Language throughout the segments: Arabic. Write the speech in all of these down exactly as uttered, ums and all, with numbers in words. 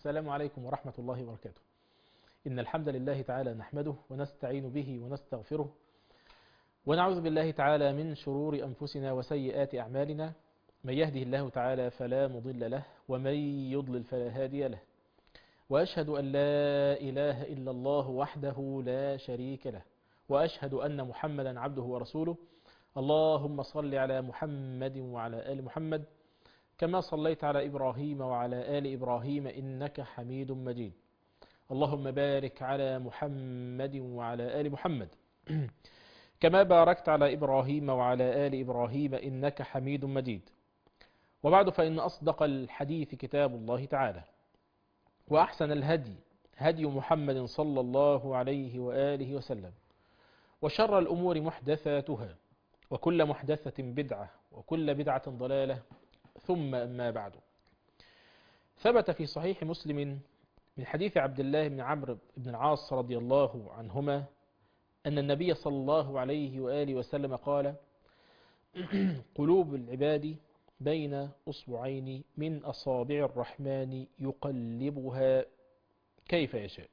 السلام عليكم ورحمة الله وبركاته. إن الحمد لله تعالى نحمده ونستعين به ونستغفره ونعوذ بالله تعالى من شرور أنفسنا وسيئات أعمالنا، من يهده الله تعالى فلا مضل له ومن يضلل فلا هادي له، وأشهد أن لا إله إلا الله وحده لا شريك له، وأشهد أن محمدا عبده ورسوله. اللهم صل على محمد وعلى آل محمد كما صليت على إبراهيم وعلى آل إبراهيم إنك حميد مجيد. اللهم بارك على محمد وعلى آل محمد كما باركت على إبراهيم وعلى آل إبراهيم إنك حميد مجيد. وبعد، فإن أصدق الحديث كتاب الله تعالى، وأحسن الهدي هدي محمد صلى الله عليه وآله وسلم، وشر الأمور محدثاتها، وكل محدثة بدعة، وكل بدعة ضلالة، ثم أما بعد. ثبت في صحيح مسلم من حديث عبد الله بن عمرو بن العاص رضي الله عنهما أن النبي صلى الله عليه وآله وسلم قال: قلوب العباد بين أصبعين من أصابع الرحمن يقلبها كيف يشاء.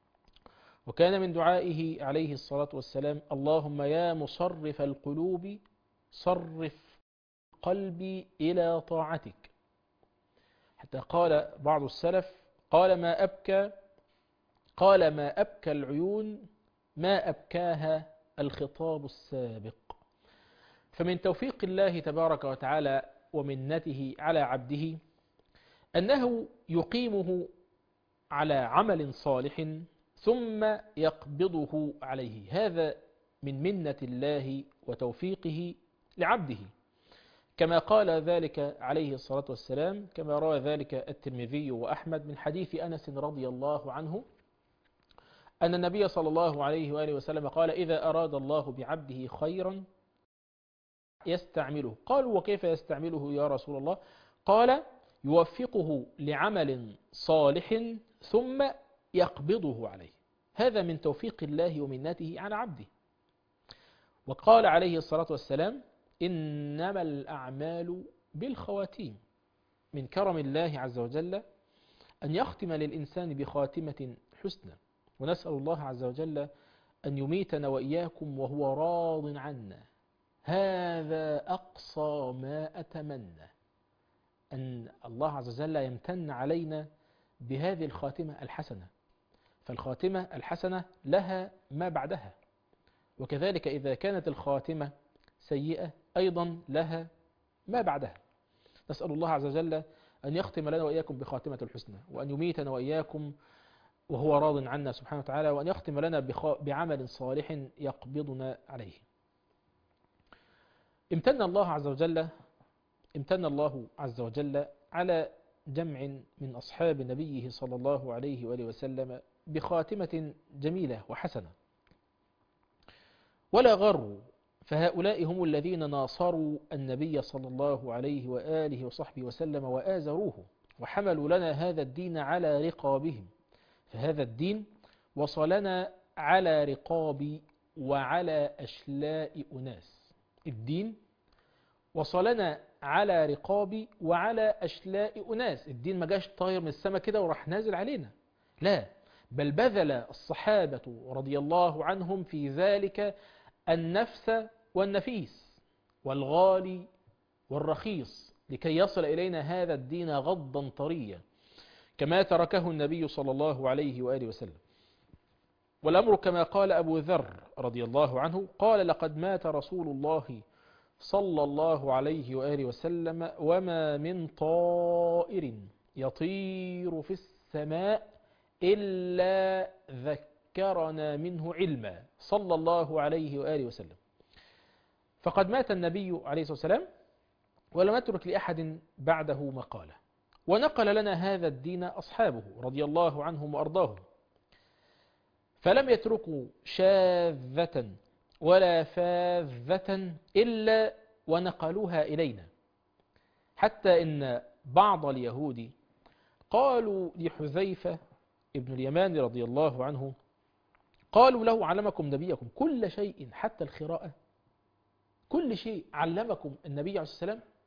وكان من دعائه عليه الصلاة والسلام: اللهم يا مصرف القلوب صرف قلبي إلى طاعتك. حتى قال بعض السلف: قال ما أبكى قال ما أبكى العيون ما أبكاها الخطاب السابق. فمن توفيق الله تبارك وتعالى ومنته على عبده أنه يقيمه على عمل صالح ثم يقبضه عليه. هذا من منة الله وتوفيقه لعبده، كما قال ذلك عليه الصلاة والسلام، كما روى ذلك الترمذي وأحمد من حديث أنس رضي الله عنه أن النبي صلى الله عليه وآله وسلم قال: إذا أراد الله بعبده خيرا يستعمله. قالوا: وكيف يستعمله يا رسول الله؟ قال: يوفقه لعمل صالح ثم يقبضه عليه. هذا من توفيق الله ومنته على عبده. وقال عليه الصلاة والسلام: إنما الأعمال بالخواتيم. من كرم الله عز وجل أن يختم للإنسان بخاتمة حسنى، ونسأل الله عز وجل أن يميتنا وإياكم وهو راض عنا. هذا أقصى ما أتمنى، أن الله عز وجل يمتن علينا بهذه الخاتمة الحسنة، فالخاتمة الحسنة لها ما بعدها، وكذلك إذا كانت الخاتمة سيئة أيضا لها ما بعدها. نسأل الله عز وجل أن يختم لنا وإياكم بخاتمة الحسنى، وأن يميتنا وإياكم وهو راض عنا سبحانه وتعالى، وأن يختم لنا بعمل صالح يقبضنا عليه. امتن الله عز وجل امتن الله عز وجل على جمع من أصحاب نبيه صلى الله عليه وآله وسلم بخاتمة جميلة وحسنة، ولا غروا، فهؤلاء هم الذين ناصروا النبي صلى الله عليه وآله وصحبه وسلم وآزروه، وحملوا لنا هذا الدين على رقابهم. فهذا الدين وصلنا على رقاب وعلى أشلاء أناس. الدين وصلنا على رقاب وعلى أشلاء أناس. الدين ما جاش طاير من السماء كده وراح نازل علينا، لا، بل بذل الصحابة رضي الله عنهم في ذلك النفس والنفيس والغالي والرخيص لكي يصل إلينا هذا الدين غضا طريا كما تركه النبي صلى الله عليه وآله وسلم. والأمر كما قال أبو ذر رضي الله عنه قال: لقد مات رسول الله صلى الله عليه وآله وسلم وما من طائر يطير في السماء إلا ذكرنا منه علما، صلى الله عليه وآله وسلم. فقد مات النبي عليه الصلاة والسلام ولم يترك لأحد بعده مقالة، ونقل لنا هذا الدين أصحابه رضي الله عنهم وأرضاهم، فلم يتركوا شاذة ولا فاذة إلا ونقلوها إلينا، حتى إن بعض اليهود قالوا لحذيفة ابن اليمان رضي الله عنه، قالوا له: علمكم نبيكم كل شيء حتى القراءة؟ كل شيء علمكم النبي عليه الصلاة والسلام؟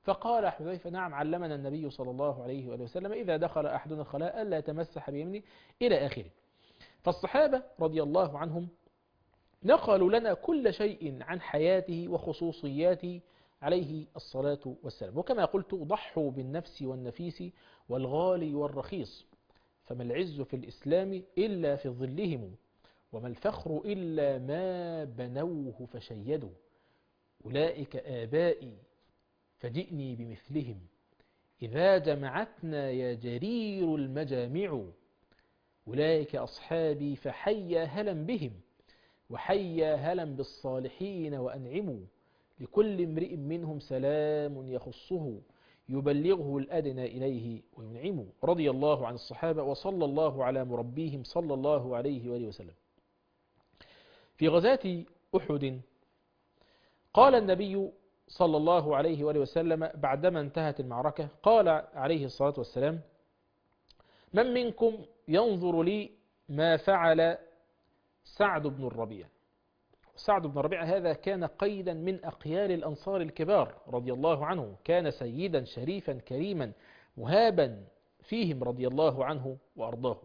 فقال حذيفة نعم علمنا النبي صلى الله عليه وآله وسلم إذا دخل أحدنا الخلاء ألا يتمسح بيمينه إلى آخره. فالصحابة رضي الله عنهم نقلوا لنا كل شيء عن حياته وخصوصياته عليه الصلاة والسلام. وكما قلت ضحوا بالنفس والنفيس والغالي والرخيص، فما العز في الإسلام إلا في ظلهم، وما الفخر إلا ما بنوه فشيدوا. أولئك آبائي فجئني بمثلهم، إذا جمعتنا يا جرير المجامع. أولئك أصحابي فحيا هلا بهم، وحيا هلا بالصالحين وأنعموا. لكل امرئ منهم سلام يخصه، يبلغه الأدنى إليه وينعم. رضي الله عن الصحابة وصلى الله على مربيهم صلى الله عليه وآله وسلم. في غزاة أحد قال النبي صلى الله عليه وآله وسلم بعدما انتهت المعركة، قال عليه الصلاة والسلام: من منكم ينظر لي ما فعل سعد بن الربيع. سعد بن الربيع هذا كان قيدا من أقيال الأنصار الكبار رضي الله عنه، كان سيدا شريفا كريما مهابا فيهم رضي الله عنه وأرضاه.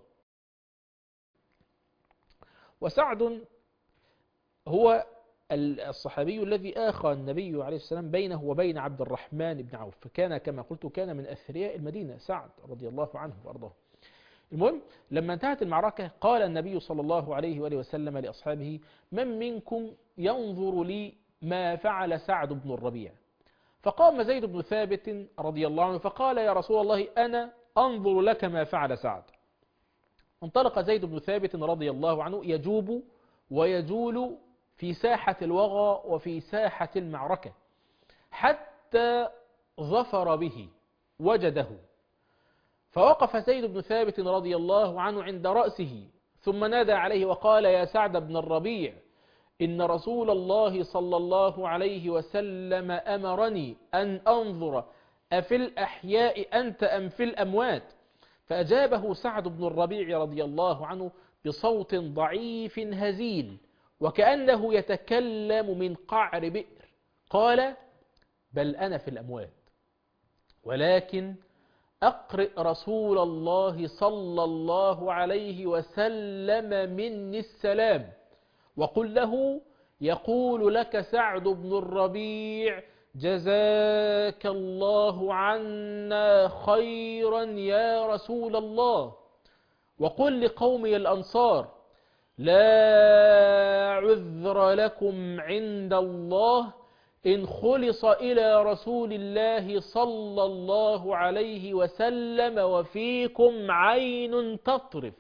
وسعد هو الصحابي الذي آخى النبي عليه السلام بينه وبين عبد الرحمن بن عوف، فكان كما قلت كان من أثرياء المدينة سعد رضي الله عنه وأرضاه. المهم لما انتهت المعركة قال النبي صلى الله عليه وآله وسلم لأصحابه: من منكم ينظر لي ما فعل سعد بن الربيع؟ فقام زيد بن ثابت رضي الله عنه فقال: يا رسول الله أنا أنظر لك ما فعل سعد. انطلق زيد بن ثابت رضي الله عنه يجوب ويجول في ساحة الوغى وفي ساحة المعركة حتى ظفر به وجده، فوقف زيد بن ثابت رضي الله عنه عند رأسه ثم نادى عليه وقال: يا سعد بن الربيع، إن رسول الله صلى الله عليه وسلم أمرني أن أنظر أفي الأحياء أنت أم في الأموات؟ فأجابه سعد بن الربيع رضي الله عنه بصوت ضعيف هزيل وكأنه يتكلم من قعر بئر، قال: بل أنا في الأموات، ولكن أقرئ رسول الله صلى الله عليه وسلم مني السلام، وقل له يقول لك سعد بن الربيع: جزاك الله عنا خيرا يا رسول الله. وقل لقومي الأنصار: لا عذر لكم عند الله إن خلص إلى رسول الله صلى الله عليه وسلم وفيكم عين تطرف.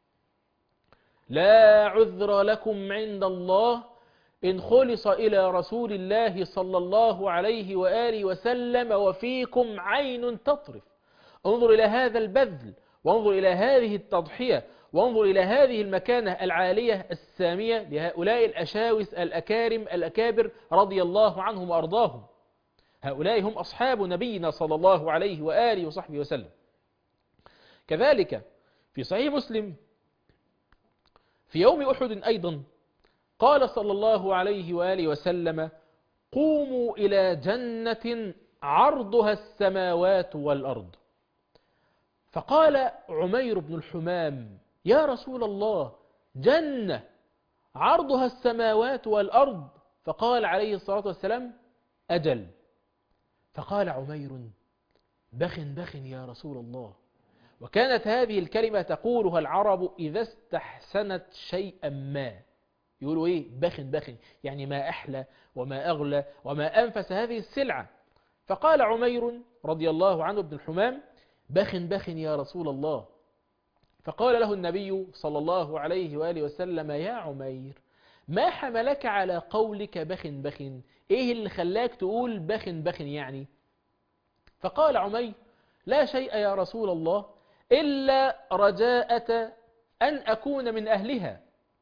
لا عذر لكم عند الله إن خلص إلى رسول الله صلى الله عليه وآله وسلم وفيكم عين تطرف. انظر إلى هذا البذل، وانظر إلى هذه التضحية، وانظر إلى هذه المكانة العالية السامية لهؤلاء الأشاوس الأكارم الأكابر رضي الله عنهم وأرضاهم. هؤلاء هم أصحاب نبينا صلى الله عليه وآله وصحبه وسلم. كذلك في صحيح مسلم في يوم أحد أيضا قال صلى الله عليه وآله وسلم: قوموا إلى جنة عرضها السماوات والأرض. فقال عمير بن الحمام: يا رسول الله، جنة عرضها السماوات والأرض؟ فقال عليه الصلاة والسلام: أجل. فقال عمير: بخ بخ يا رسول الله. وكانت هذه الكلمة تقولها العرب إذا استحسنت شيئا ما، يقولوا إيه؟ بخ بخ، يعني ما أحلى وما أغلى وما أنفس هذه السلعة. فقال عمير رضي الله عنه ابن الحمام: بخ بخ يا رسول الله. فقال له النبي صلى الله عليه وآله وسلم: يا عمير، ما حملك على قولك بخ بخ؟ إيه اللي خلاك تقول بخ بخ يعني؟ فقال عمير: لا شيء يا رسول الله إلا رجاءة أن أكون من أهلها،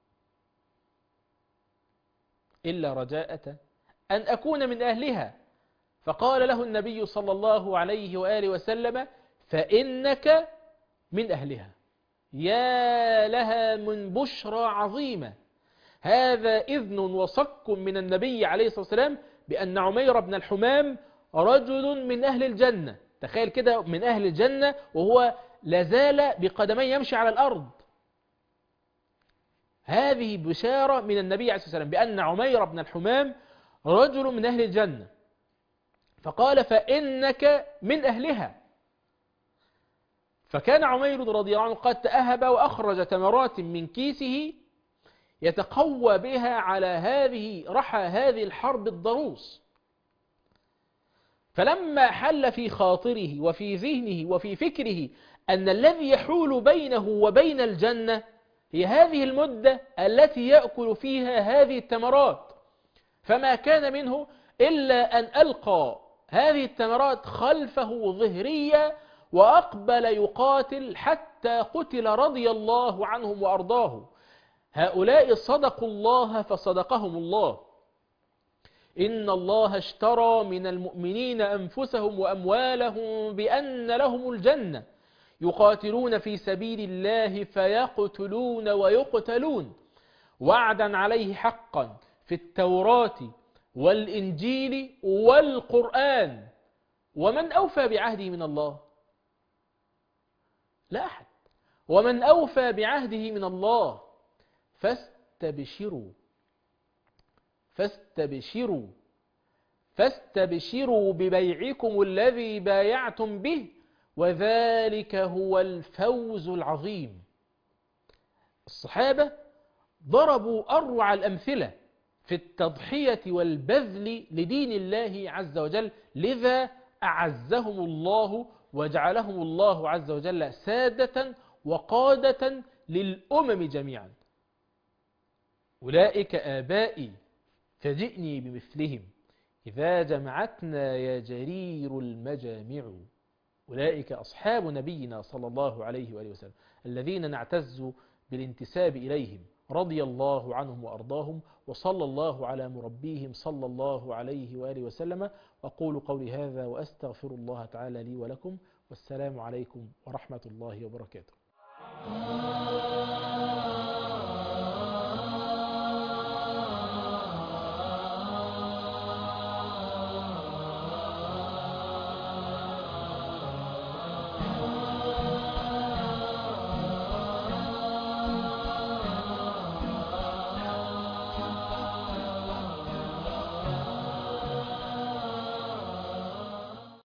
إلا رجاءة أن أكون من أهلها. فقال له النبي صلى الله عليه وآله وسلم: فإنك من أهلها. يا لها من بشرى عظيمة. هذا إذن وصك من النبي عليه الصلاة والسلام بأن عمير بن الحمام رجل من أهل الجنة. تخيل كده، من أهل الجنة وهو لازال بقدميه يمشي على الأرض. هذه بشارة من النبي عليه الصلاة والسلام بأن عمير بن الحمام رجل من أهل الجنة. فقال فإنك من أهلها. فكان عمير رضي الله عنه قد تأهب وأخرج تمرات من كيسه يتقوى بها على هذه رحى هذه الحرب الضروس. فلما حل في خاطره وفي ذهنه وفي فكره أن الذي يحول بينه وبين الجنة هي هذه المدة التي يأكل فيها هذه التمرات، فما كان منه إلا أن ألقى هذه التمرات خلفه ظهريا وأقبل يقاتل حتى قتل رضي الله عنهم وأرضاه. هؤلاء صدقوا الله فصدقهم الله. إن الله اشترى من المؤمنين أنفسهم وأموالهم بأن لهم الجنة يقاتلون في سبيل الله فيقتلون ويقتلون وعدا عليه حقا في التوراة والإنجيل والقرآن. ومن أوفى بعهده من الله؟ لا أحد. ومن أوفى بعهده من الله؟ فاستبشروا فاستبشروا فاستبشروا ببيعكم الذي بايعتم به وذلك هو الفوز العظيم. الصحابة ضربوا أروع الأمثلة في التضحية والبذل لدين الله عز وجل، لذا أعزهم الله وجعلهم الله عز وجل سادة وقادة للأمم جميعا. أولئك آبائي فجئني بمثلهم إذا جمعتنا يا جرير المجامع. أولئك أصحاب نبينا صلى الله عليه وآله وسلم الذين نعتز بالانتساب إليهم، رضي الله عنهم وأرضاهم، وصلى الله على مربيهم صلى الله عليه وآله وسلم. أقول قولي هذا وأستغفر الله تعالى لي ولكم، والسلام عليكم ورحمة الله وبركاته.